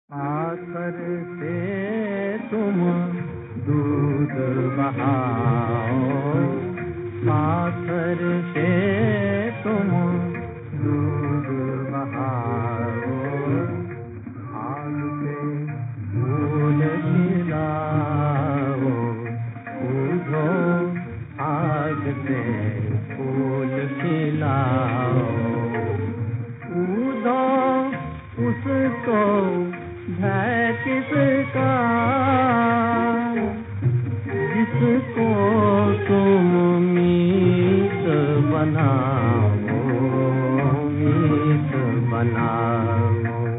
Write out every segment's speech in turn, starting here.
आकर से तुम दूध बहाओ, आकर से तुम दूध बहाओ, आग से फूल खिलाओ, पूजो आग से फूल खिलाओ, पूजो उसको है किसका जिसको तुम मीत बनाओ, मीत बनाओ।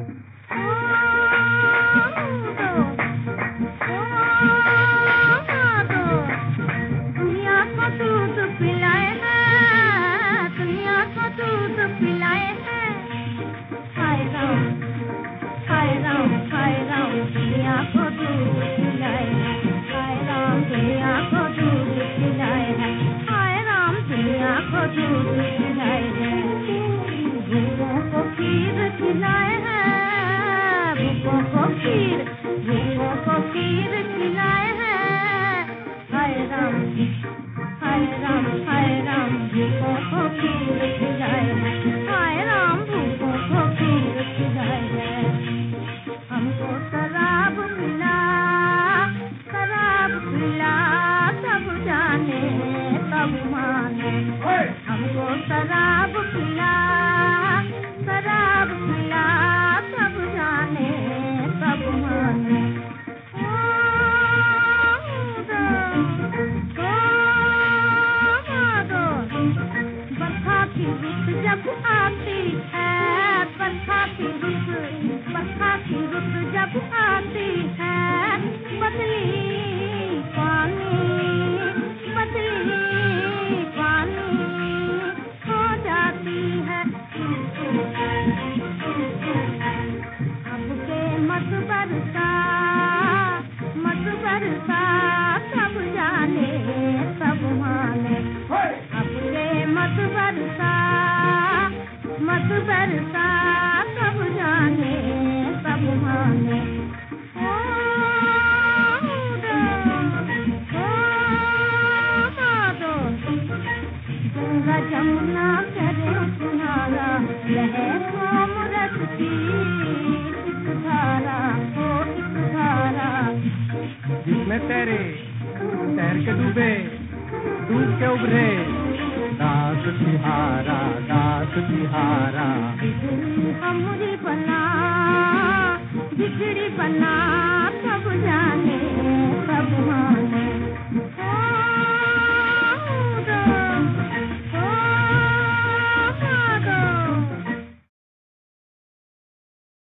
दुनिया को दूध पिलाए हैं, दुनिया को दूध पिलाए हैं। हाय राम, हाय राम, हाय राम, दुनिया को दूध पिलाए हैं। हाय राम, दुनिया को दूध पिलाए हैं। हाय राम, दुनिया को दूध पिलाए हैं। भूखों को खीर खिलाए हैं, भूखों को खीर, भूखों को खीर खिलाए हैं। हाय राम, हाय राम, हाय राम, भूखों को खीर खिलाए हैं। हाय राम, भूखों को खीर खिलाए हैं। हमको शराब पिला, शराब पिला, सब जाने सब माने। हमको शराब पिला, शराब पिला, सब जाने सब माने। बरखा की रुत जब आती है, बरखा की रुत, बरखा की रुत जब आती है, बदली पानी, बदली पानी हो जाती है। अब के मत बरसा, मत बरसा, सब जाने सब माने। अब के मत बरसा, मत बरसा, सब जाने सब माने। गंगा जमुना करे किनारा, रहे अमृत की एक धारा, हो एक धारा। जिसमें तैरे तैर के डूबे, डूब के उभरे, दास तिहारा, दास तिहारा। बिगड़ी हमरी बना, बिगड़ी बना, सब जाने